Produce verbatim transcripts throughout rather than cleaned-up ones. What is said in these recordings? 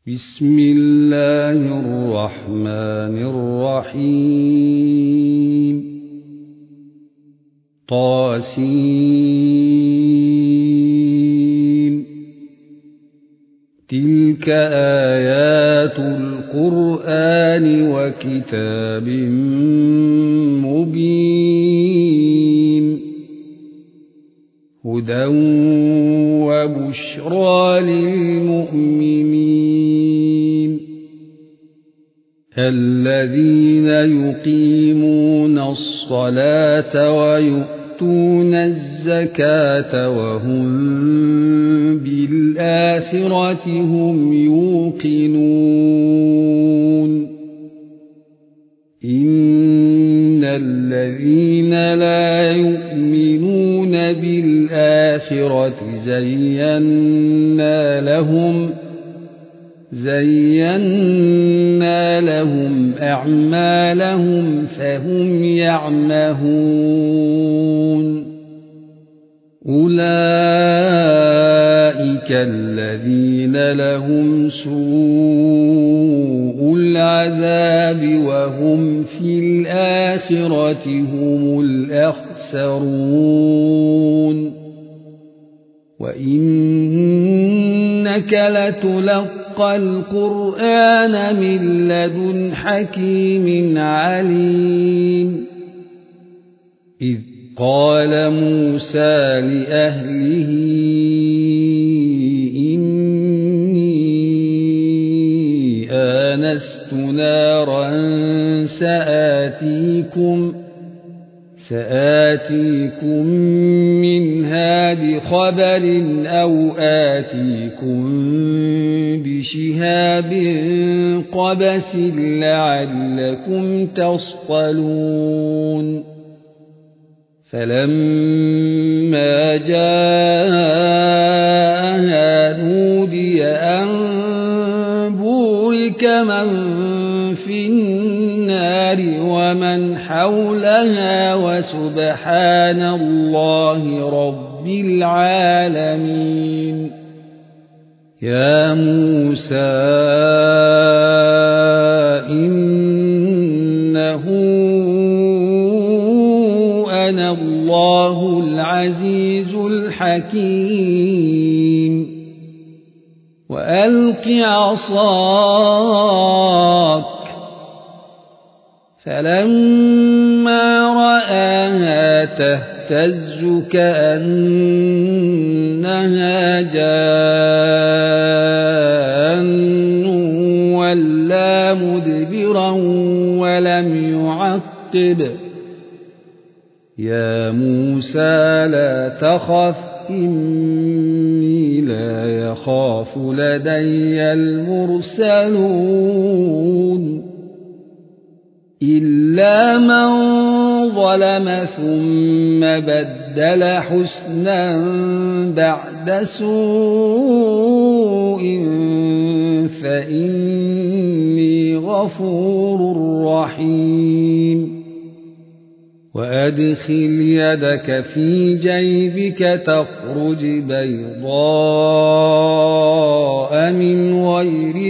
بسم الله الرحمن الرحيم طاسين تلك آيات القرآن وكتاب مبين هدى وبشرى للمؤمنين الذين يقيمون الصلاة ويؤتون الزكاة وهم بالآخرة هم يوقنون إن الذين لا يؤمنون بالآخرة زينا لهم زينا لهم أعمالهم فهم يعمهون أولئك الذين لهم سوء العذاب وهم في الآخرة هم الأخسرون وإنك لتلقى القرآن من لدن حكيم عليم إذ قال موسى لأهله إني آنست نارا سآتيكم سآتيكم منها بخبر أو آتيكم بشهاب قبس لعلكم تصطلون فلما جاءها نودي أن بورك من في النار ومن حولها وسبحان الله رب العالمين يا موسى إنه أنا الله العزيز الحكيم وألق عصاك فلما رآها تهتز كأنها جان ولا مدبرا ولم يعقب يا موسى لا تخف إني لا يخاف لدي المرسلون إلا من ظلم ثم بدل حسنا بعد سوء فإني غفور رحيم وأدخل يدك في جيبك تخرج بيضاء من غير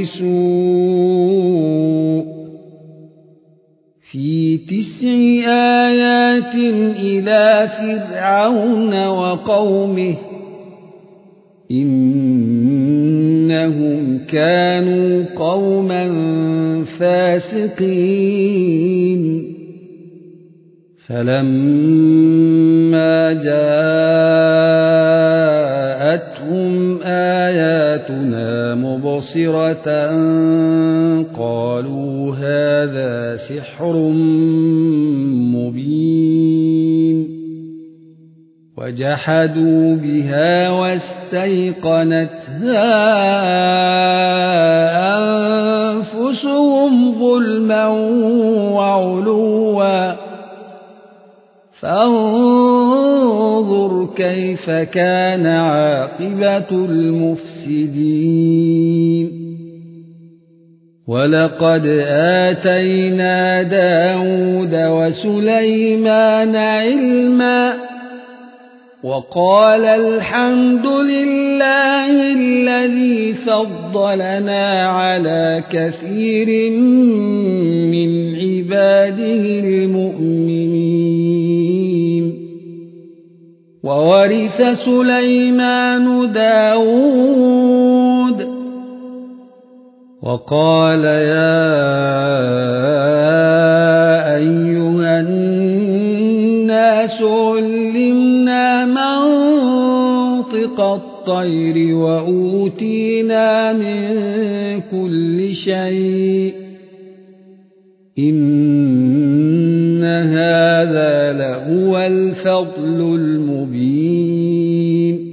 سوء في تسع آيات إلى فرعون وقومه إنهم كانوا قوما فاسقين فلما جاءتهم آياتنا مبصرة قالوا هذا سحر مبين وجحدوا بها واستيقنتها أنفسهم ظلما وعلوا فانظر كيف كان عاقبة المفسدين ولقد آتينا داود وسليمان علما وقال الحمد لله الذي فضلنا على كثير من عباده المؤمنين. وورث سليمان داود وقال يا أيها الناس علمنا منطق الطير وأوتينا من كل شيء إن هذا لهو الفضل المبين.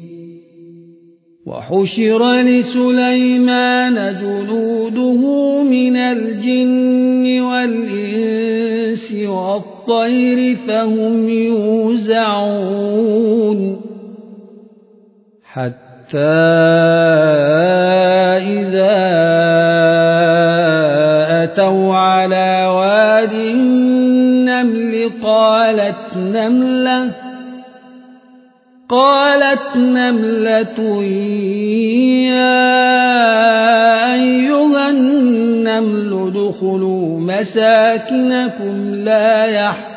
وحشر لسليمان جنوده من الجن والإنس والطير فهم يوزعون حتى إذا أتوا على واد النمل قالت نملة قالت نملة يا أيها النمل ادخلوا مساكنكم لا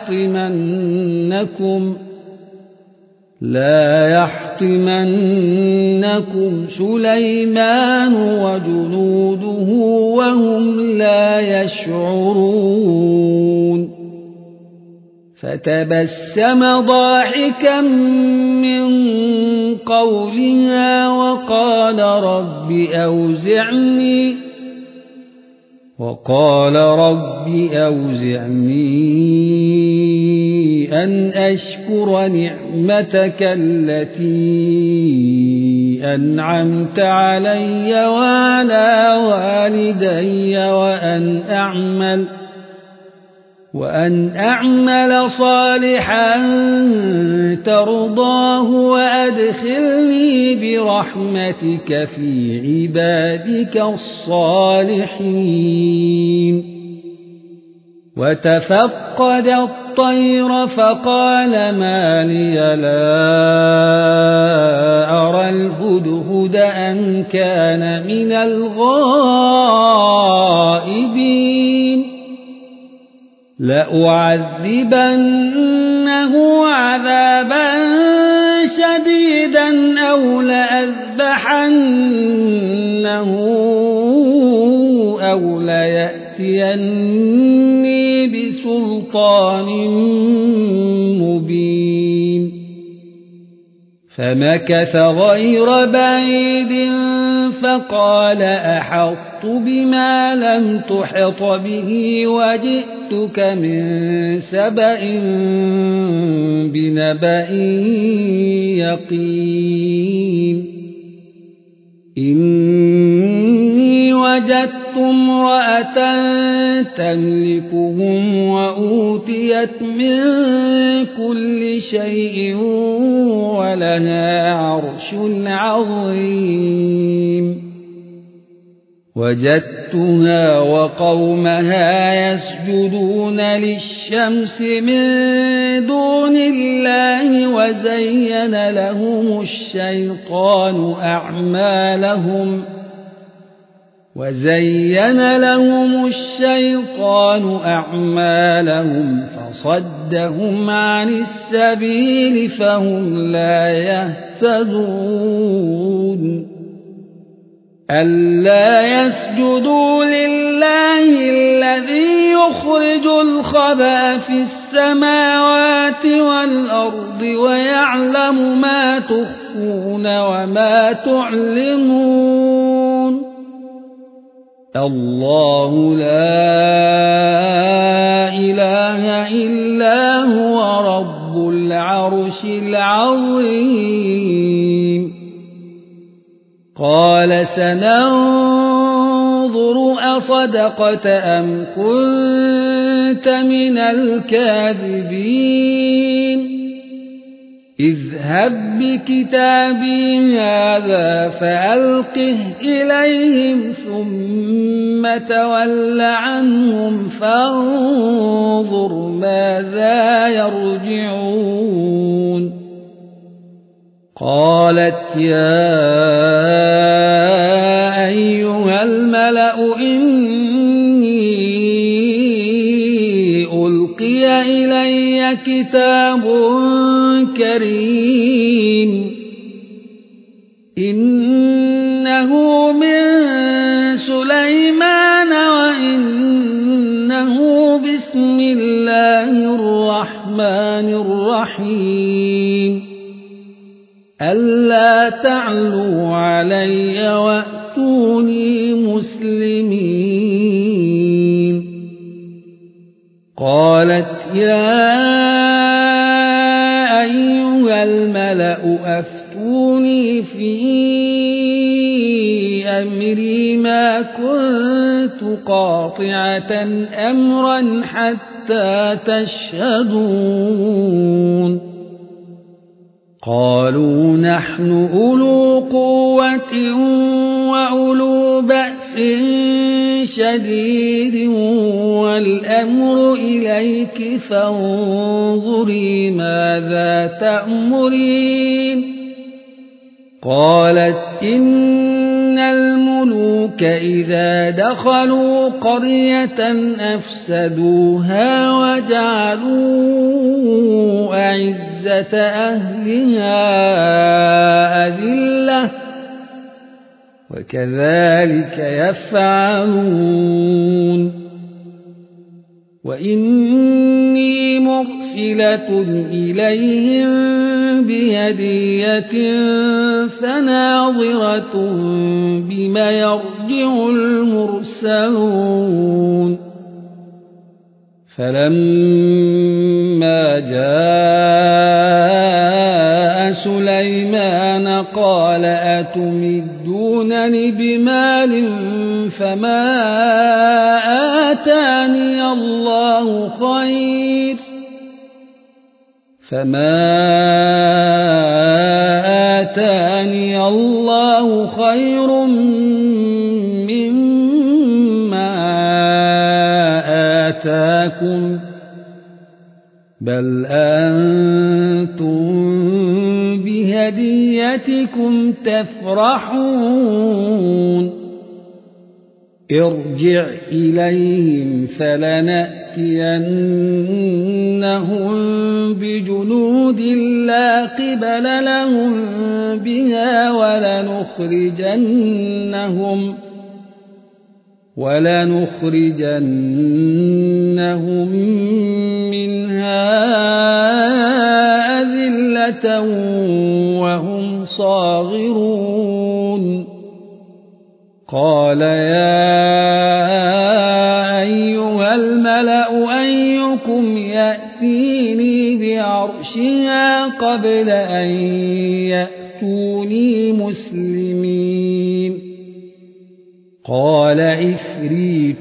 يحطمنكم لا يحطمنكم سليمان وجنوده وهم لا يشعرون. فتبسم ضاحكا من قولها وقال رب أوزعني وقال رب أوزعني أن أشكر نعمتك التي أنعمت علي وعلى والدي وأن أعمل وأن أعمل صالحا ترضاه وأدخلني برحمتك في عبادك الصالحين. وتفقد الطير فقال ما لي لا أرى الهدهد أم كان من الغائبين لأعذبنه عذابا شديدا أو لأذبحنه أو ليأتيني بسلطان مبين. فمكث غير بعيد فقال أحطت بما لم تحط به وجئتك من سبأ بنبأ يقين. إني وجدت امرأة تملكهم وأوتيت من كل شيء ولها عرش عظيم. وجدتها وقومها يسجدون للشمس من دون الله وزين لهم الشيطان أعمالهم وزين لهم الشيطان أعمالهم فصدهم عن السبيل فهم لا يهتدون. ألا يسجدوا لله الذي يخرج الخبأ في السماوات والأرض ويعلم ما تخفون وما تعلنون. الله لا إله إلا هو رب العرش العظيم. قال سننظر أصدقت أم كنت من الكاذبين. اذهب بكتابي هذا فألقه إليهم ثم تول عنهم فانظر ماذا يرجعون. قالت يا أيها الملأ إني ألقي إلي كتاب كريم إنه من سليمان وإنه بسم الله الرحمن الرحيم ألا تعلوا علي وأتوني مسلمين قالت يا أيها الملأ أفتوني في أمري ما كنت قاطعة أمرا حتى تشهدون قالوا نحن أولو قوة وأولو بأس شديد والأمر إليك فانظري ماذا تأمرين قالت إن الملوك إذا دخلوا قرية أفسدوها وجعلوا أعزة أهلها أذلة وكذلك يفعلون وإني مرسلة إليهم بهدية فناظرة بما يرجع المرسلون فلما جاء سليمان قال أتمدونني بمال فما آتاني الله خير فما آتاني الله خير مما آتاكم بل أنتم بهديتكم تفرحون ارجع إليهم فلنأتينهم بجنود لا قبل لهم بها ولنخرجنهم ولنخرجنهم منها أذلة وهم صاغرون قال يا أيها الملأ أيكم يأتيني بعرشها قبل أن يأتوني مسلمين قال عفريت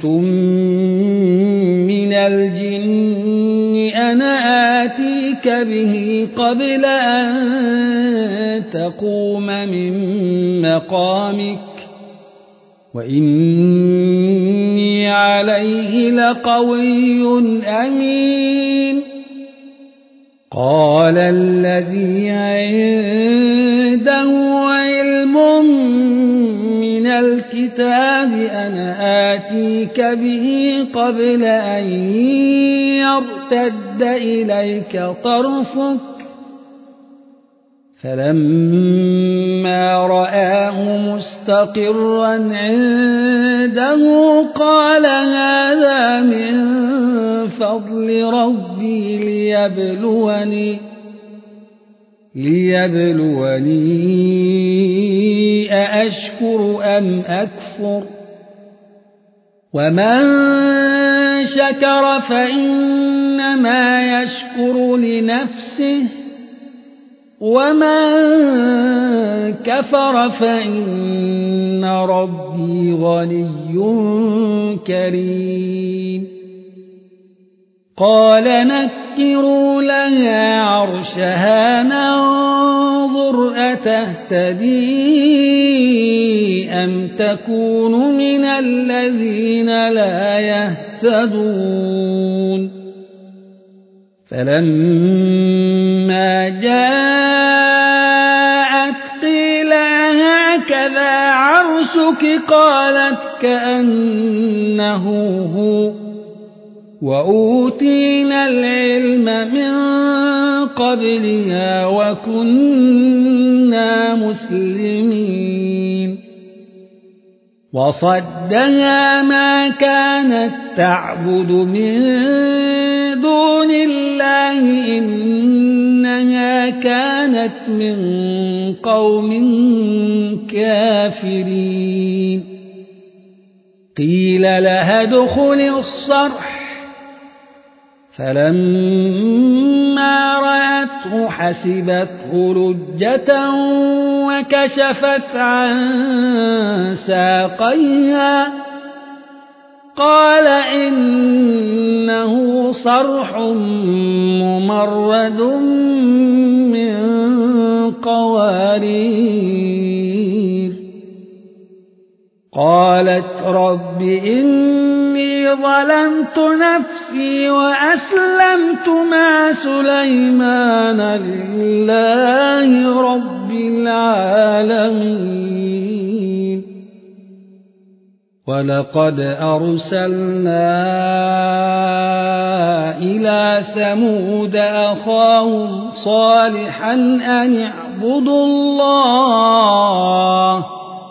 من الجن أنا آتيك به قبل أن تقوم من مقامك وإني عليه لقوي أمين قال الذي عنده علم من الكتاب أنا آتيك به قبل أن يرتد إليك طرفك فلما رآه مستقرا عنده قال هذا من فضل ربي ليبلوني ليبلوني أأشكر أم أكفر ومن شكر فإنما يشكر لنفسه ومن كفر فإن ربي غني كريم قال نكروا لها عرشها ننظر أتهتدي أم تكون من الذين لا يهتدون فلما جاء قالت كأنه هو وأوتينا العلم من قبلها وكنا مسلمين وصدها ما كانت تعبد من دون الله إنها كانت من قوم كافرين قيل لها ادخل الصرح فلما رأته حسبته لجة وكشفت عن ساقيها قال إنه صرح ممرد من قوارير قالت رب إني ظلمت نفسي وأسلمت مع سليمان لله رب العالمين ولقد أرسلنا إلى ثمود أخاهم صالحا أن اعبدوا الله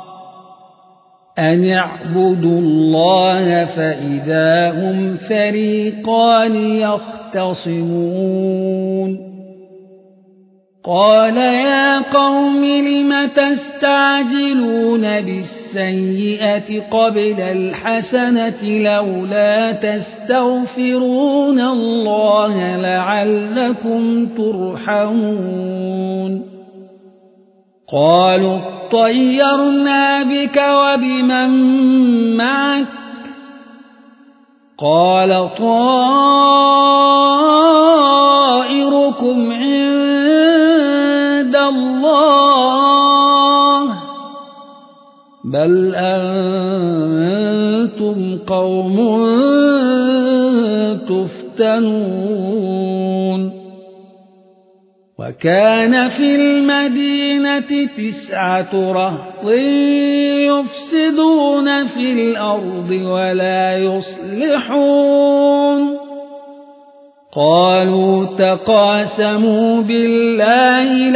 أن اعبدوا الله فإذا هم فريقان يختصمون قال يا قوم لم تستعجلون بالسيئة قبل الحسنة لولا تستغفرون الله لعلكم ترحمون قالوا اطيرنا بك وبمن معك قال طائركم عند الله بل أنتم قوم تفتنون وكان في المدينة تسعة رهط يفسدون في الأرض ولا يصلحون قالوا تقاسموا بالله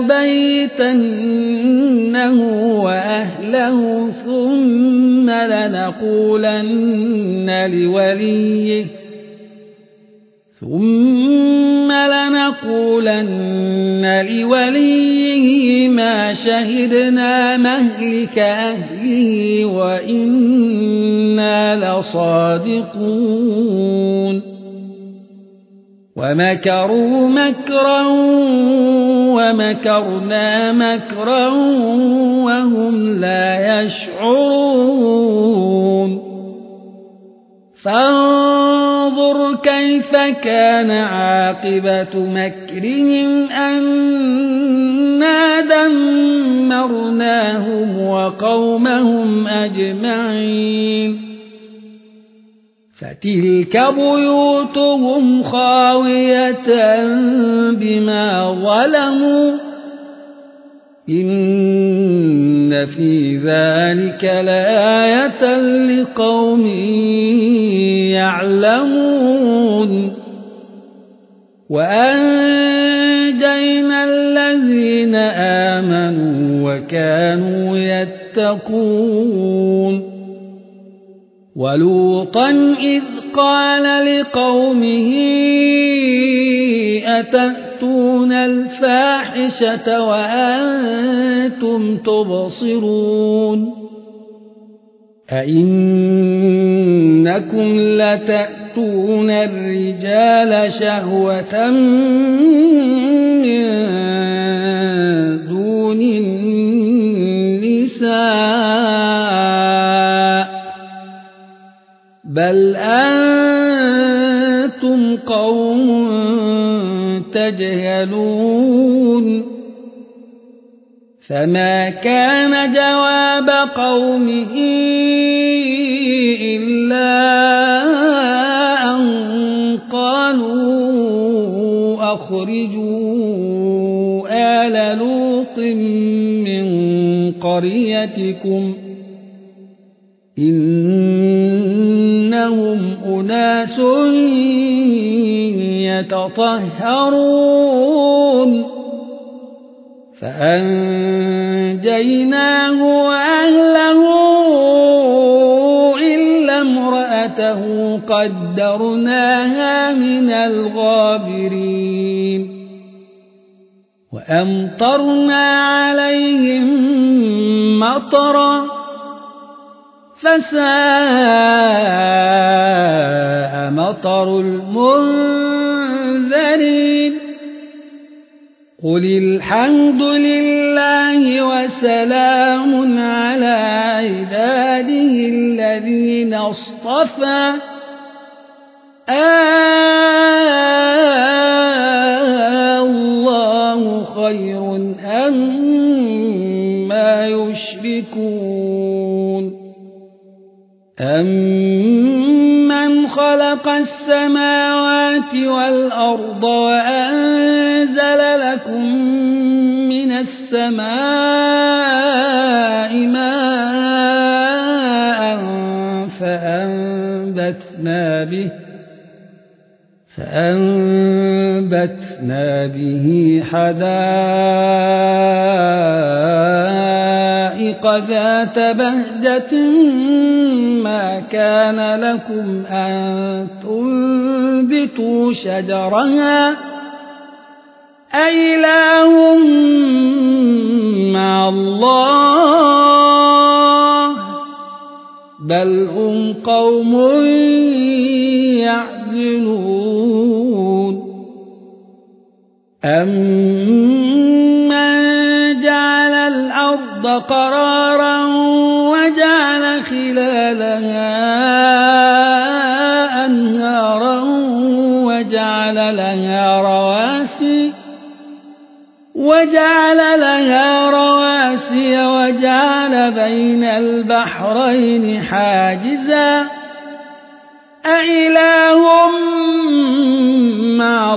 لنبيتنه وأهله ثم لنقولن لوليه ثم لنقولن لوليه ما شهدنا مهلك أهله وإنا لصادقون ومكروا مكرا ومكرنا مكرا وهم لا يشعرون فانظر كيف كان عاقبة مكرهم أنا دمرناهم وقومهم أجمعين فتلك بيوتهم خاوية بما ظلموا إن في ذلك لآية لقوم يعلمون وأنجينا الذين آمنوا وكانوا يتقون ولوطا إذ قال لقومه أتأتون الفاحشة وأنتم تبصرون أئنكم لتأتون الرجال شهوة من دون النساء بل أنتم قوم تجهلون فما كان جواب قومه إلا أن قالوا أخرجوا آل لوط من قريتكم أناس يتطهرون فأنجيناه وأهله إلا امرأته قدرناها من الغابرين وأمطرنا عليهم مطرا فساء مطر المنذرين قل الحمد لله وسلام على عباده الذين اصطفى الله خير أما يشركون أمن خلق السماوات والأرض وأنزل لكم من السماء ماء فأنبتنا به فأنبتنا به حدائق ذات بهجة ما كان لكم أن تنبتوا شجرها أإله مع الله بل هم قوم يعدلون أمن جعل الأرض قرارا وجعل خلالها أنهارا وجعل لها رواسي وجعل لها رواسي وجعل بين البحرين حاجزا أإله مع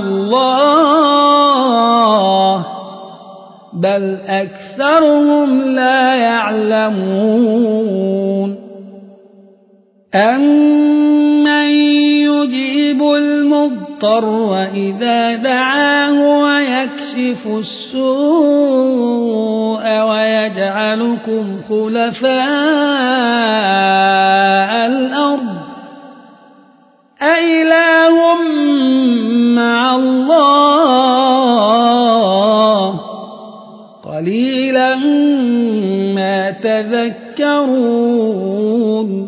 الله بل أكثرهم لا يعلمون أمن يجيب المضطر إذا دعاه ويكشف السوء ويجعلكم خلفاء الأرض أإله مع الله قليلا ما تذكرون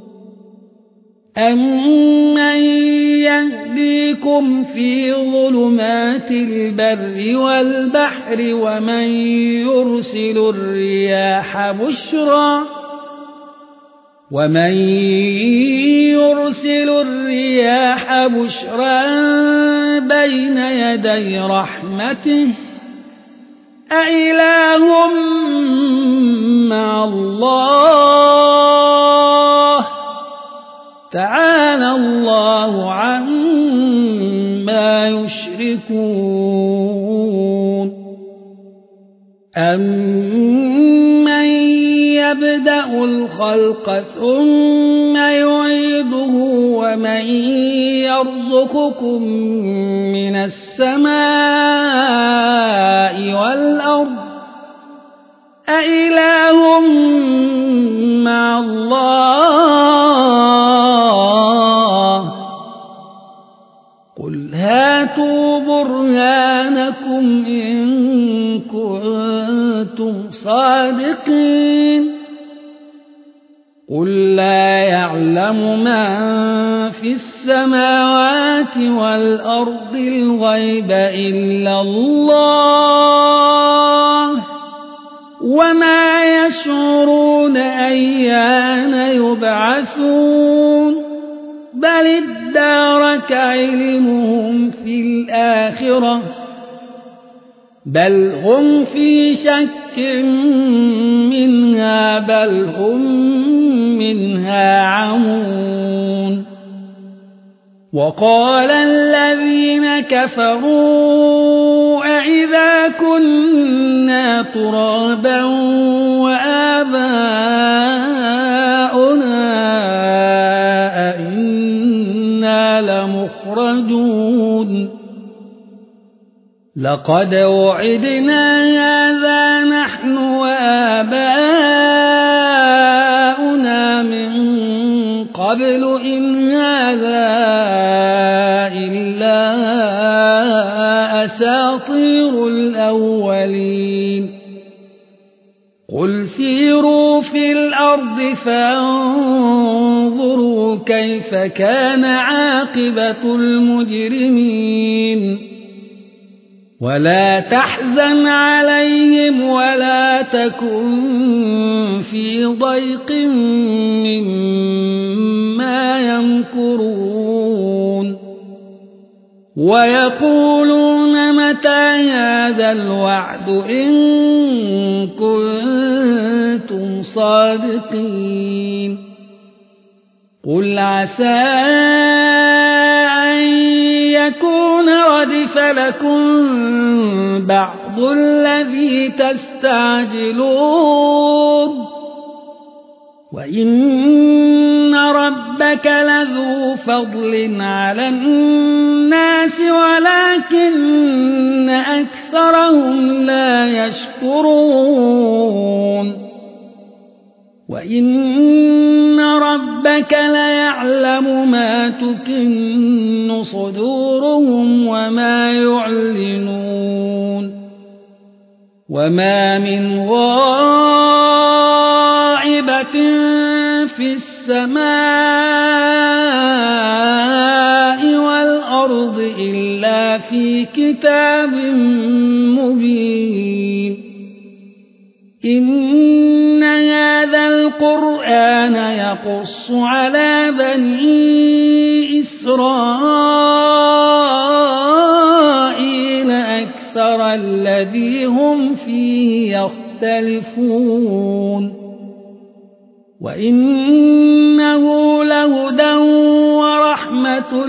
أمن يهديكم في ظلمات البر والبحر ومن يرسل الرياح بشرا ومن يرسل الرياح بشرا بين يدي رحمته أإله مع الله تعالى الله عما يشركون أمن يبدأ الخلق ثم يعيده ومن يرزقكم من السماء والأرض أإله مع الله قل هاتوا برهانكم إن كنتم صادقين قل لا يعلم من في السماوات والأرض الغيب إلا الله وما يشعرون أيان يبعثون بل ادارك علمهم في الآخرة بل هم في شك منها بل هم منها عمون وقال الذين كفروا أإذا كنا ترابا وآباؤنا أئنا لمخرجون لقد وعدنا هذا نحن وآباؤنا من قبل إن هذا إلا أساطير الأولين قل سيروا في الأرض فانظروا كيف كان عاقبة المجرمين ولا تحزن عليهم ولا تكن في ضيق مما يمكرون ويقولون متى هذا الوعد إن كنتم صادقين قل عسى أن يكون ردف لكم بعض الذي تستعجلون وإن ربك لذو فضل على الناس ولكن أكثرهم لا يشكرون وإن ربك ليعلم ما تكن صدورهم وما يعلنون وما من غائبة في السماء والأرض إلا في كتاب مبين إن هذا القرآن يقص على بني إسرائيل أكثر الذي هم فيه يختلفون وإنه لهدى ورحمة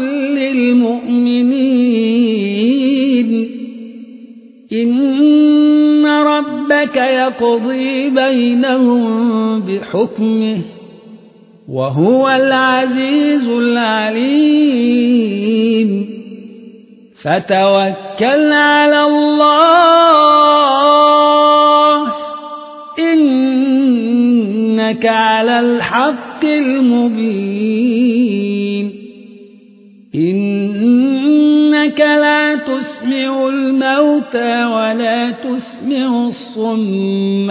للمؤمنين إن ربك يقضي بينهم بحكمه وهو العزيز العليم فتوكل على الله إنك على الحق المبين إنك لا تسمع الموتى ولا تسمع الصم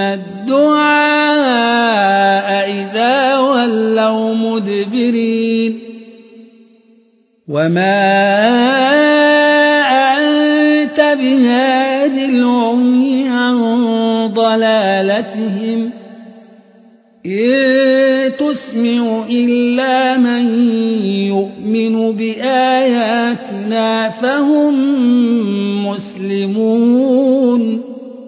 الدعاء إذا ولوا مدبرين وما أنت بهاد العمي عن ضلالتهم إن تسمع إلا من يؤمن بآياتنا فهم مسلمون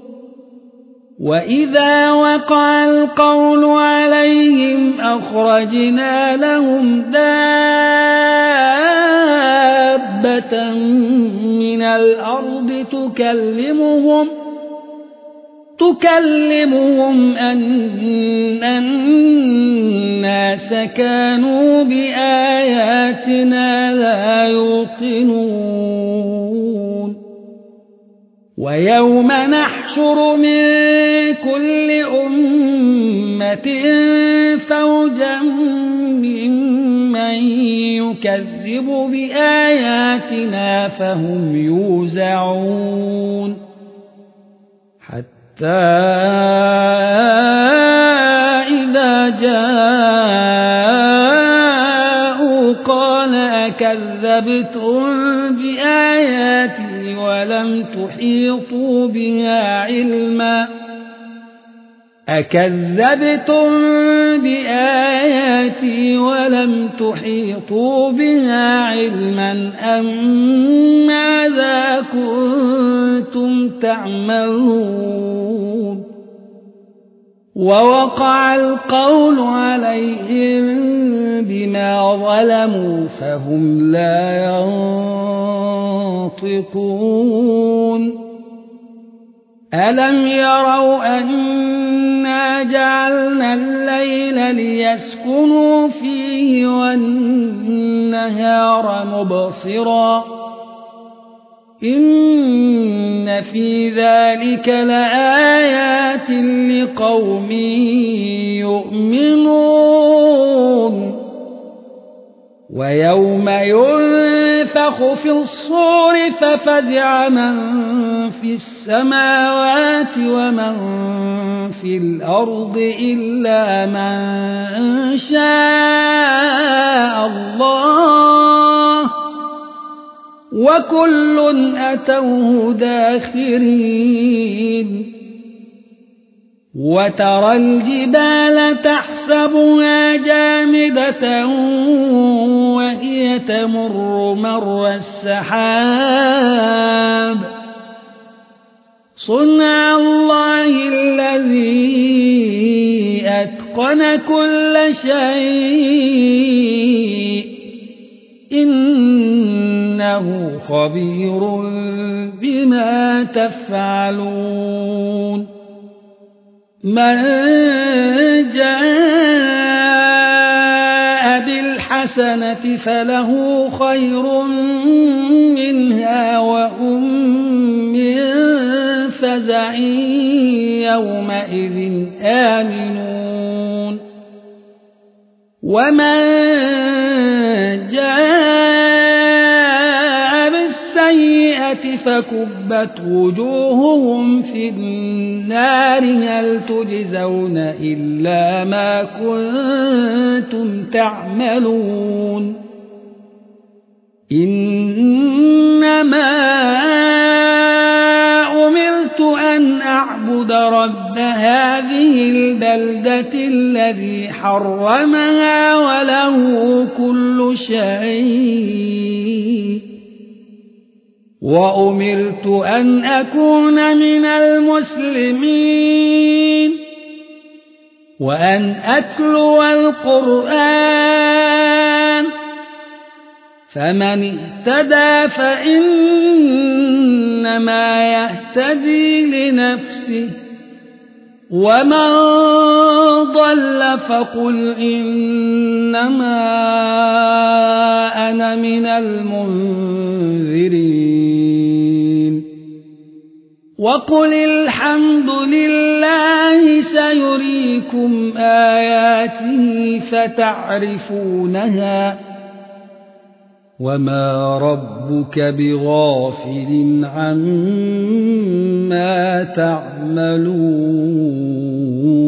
وإذا وقع القول عليهم أخرجنا لهم دابة من الأرض تكلمهم تكلمهم أن الناس كانوا بآياتنا لا يوقنون ويوم نحشر من كل أمة فوجا ممن يكذب بآياتنا فهم يوزعون حتى إذا جاءوا قال أكذبتم بآياتي ولم تحيطوا بها علما أكذبتم بآياتي ولم تحيطوا بها علما أم ماذا كنتم تعملون ووقع القول عليهم بما ظلموا فهم لا ينطقون ألم يروا أنا جعلنا الليل ليسكنوا فيه والنهار النهار مبصرا إن في ذلك لآيات لقوم يؤمنون ويوم ينفخ في الصور ففزع من في السماوات ومن في الأرض إلا من شاء الله وكل أتوه داخرين وترى الجبال تحسبها جامدة وهي تمر مر السحاب صنع الله الذي أتقن كل شيء إنه خبير بما تفعلون من جاء بالحسنة فله خير منها وهم من فزع يومئذ آمنون ومن جاء بالسيئة فكبت وجوههم في النار هل تجزون إلا ما كنتم تعملون إنما أمرت أن أعبد رب هذه البلدة الذي حرمها وله كل شيء وأمرت أن أكون من المسلمين وأن أتلو القرآن فمن اهتدى فإنما يهتدي لنفسه ومن ضل فقل إنما أنا من المنذرين وقل الحمد لله سيريكم آياته فتعرفونها وما ربك بغافل عما تعملون